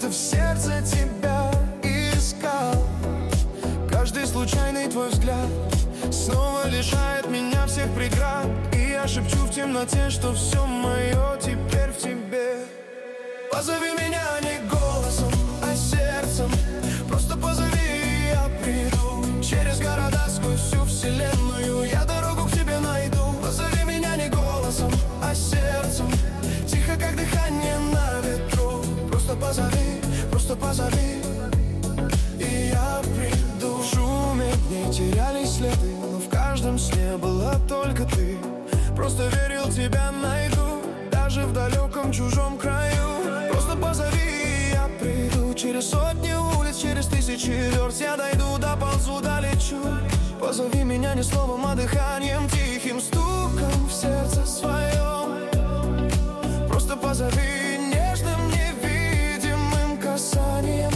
будто в сердце тебя искал. Каждый случайный твой взгляд снова лишает меня всех преград. И я шепчу в темноте, что все мое теперь в тебе. Позови меня не голосом, а сердцем. Просто позови, и я приду. Через города, сквозь всю вселенную я дорогу к тебе найду. Позови меня не голосом, а сердцем. Тихо, как дыхание на ветру. Просто позови, и я приду. В шуме дней терялись следы, но в каждом сне была только ты. Просто верил, тебя найду, даже в далеком чужом краю. Просто позови, и я приду. Через сотни улиц, через тысячи верст я дойду, доползу, долечу. Позови меня не словом, а дыханием, тихим стуком в сердце своем. Просто позови нежным, невидимым касанием.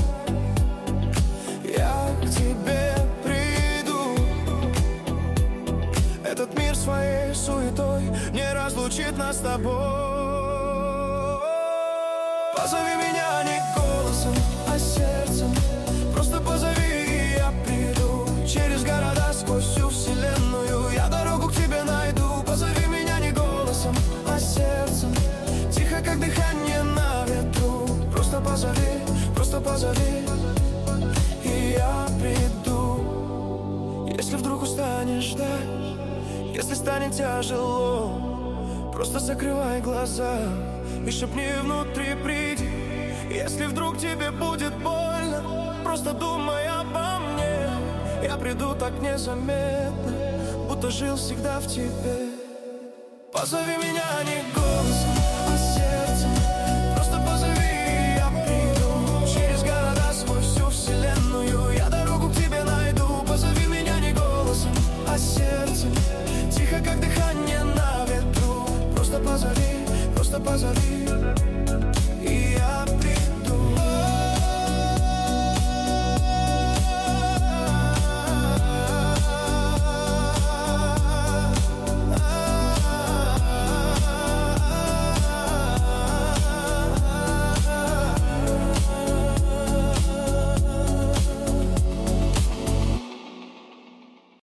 Я к тебе приду. Этот мир своей суетой не разлучит нас с тобой. Позови меня не голосом, а сердцем. Просто позови, и я приду. Через города, сквозь всю вселенную я дорогу к тебе найду. Позови меня не голосом, а сердцем. Тихо, как дыхание на ветру. Просто позови, и я приду. Если вдруг устанешь ждать, если станет тяжело, просто закрывай глаза и шепни внутри, приди. Если вдруг тебе будет больно, просто думай обо мне. Я приду так незаметно, будто жил всегда в тебе. Позови меня не голосом,